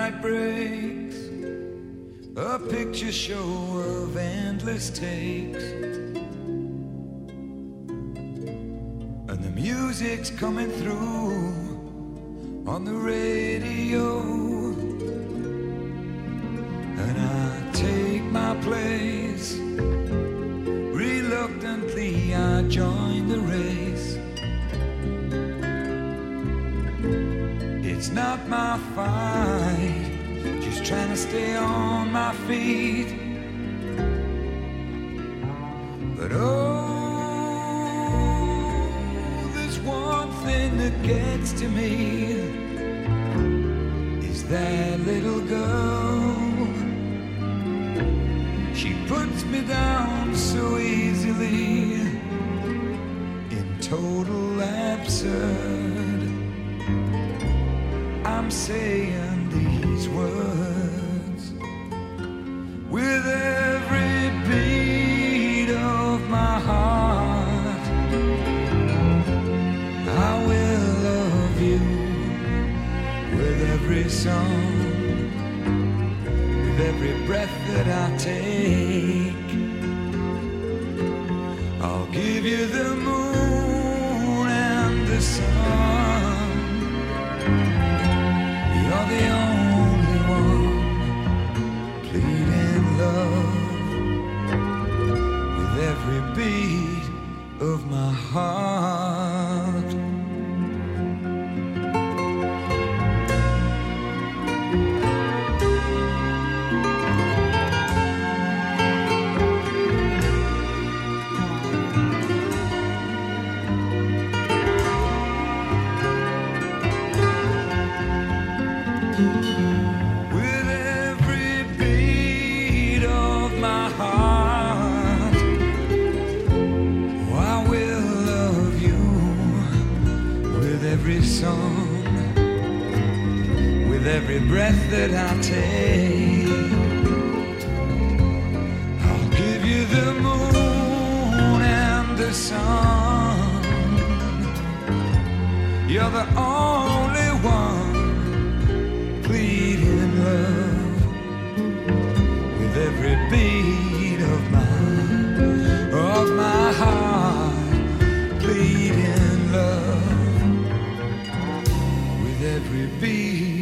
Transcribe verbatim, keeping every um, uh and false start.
night breaks, a picture show of endless takes, and the music's coming through on the radio, and I take my place. Reluctantly I join the race. It's not my fight, just trying to stay on my feet. But oh, there's one thing that gets to me, is that little girl. She puts me down so easily, in total absurd. I'm saying these words with every beat of my heart. I will love you with every song, with every breath that I take. I'll give you the moon and the sun. You're the only one pleading love with every beat of my heart. With every beat of my heart, oh, I will love you with every song, with every breath that I take. I'll give you the moon and the sun. You're the only one pleading love with every beat of my of my heart, pleading love with every beat